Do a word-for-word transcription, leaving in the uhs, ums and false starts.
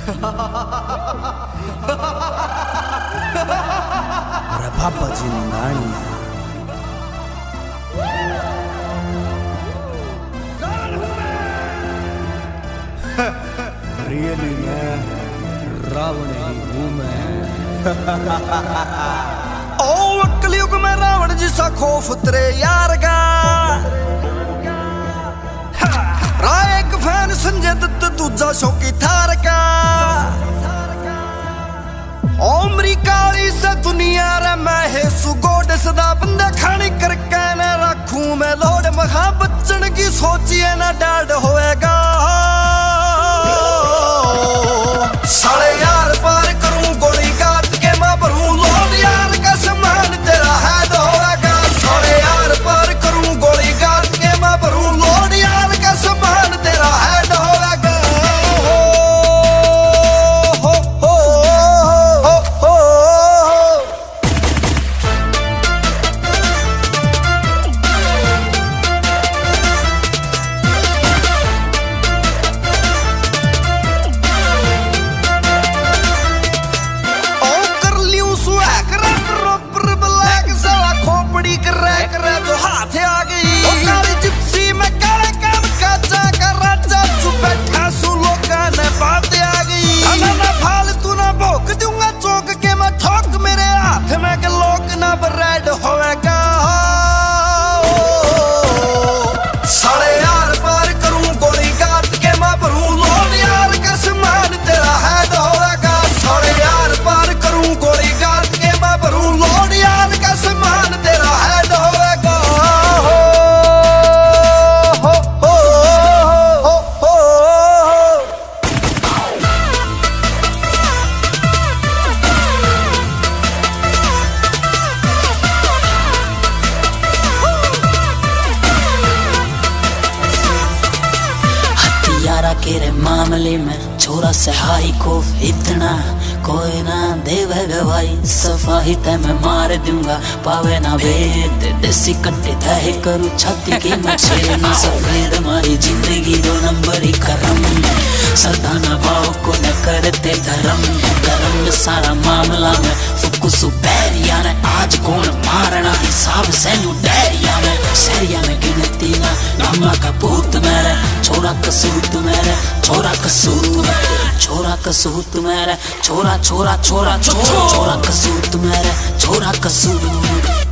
अरे पापा जी ने नानी रियली मैं रावण ही हूँ मैं। ओ कलयुग में रावण जिसा खौफ तेरे यार का राय एक फैन संजय दत्त दूजा शौकी थार का अमरीकाली से दुनिया रे मैं है सुगोड सदा बंदा खानी करके न रखूं मैं लोड महा बच्चन की सोचिए ना डाड होएगा साले यार पार करूं गोली काट के मैं भरूं लोड यार का समान तेरा है होएगा साले यार पार करूं गोली काट के मैं भरूं लोड यार का समान तेरा है होएगा। हो हो हो हो जो हाथ आ गई काली जिप्सी में काले काम काचा का राजा तू बैठा सु लोका ने बात आ गई ना फालतू ना भोग दूंगा चौक के मैं ठोक मेरे हाथ में के लोक ना ब्रेड होएगा साले यार पार करूं गोली काट के मैं भरूं लोड यार का समान तेरा है होएगा साले यार पार करूं गोली काट के मैं भरूं लोड यार का समान तेरा है केरे मामले में छोरा से हाई को इतना कोई ना देवे गवाही सफाई ते मैं मार दूंगा पावे ना भेद देसी कट्टे तय करूँ छाती के मछली ना सफेद मारी जिंदगी दो नंबर ही करम सरदाना भाव को न करते धर्म धर्म सारा मामला में फुकुसु बैरिया ने आज कौन मारना हिसाब से नु डैरिया में सरिया में गिनती ना अम्मा का पूत मेरे छोरा कसूत मेरे छोरा कसूत छोरा कसूत मेरे छोरा छोरा छोरा छोरा छोरा कसूत मेरे छोरा कसूत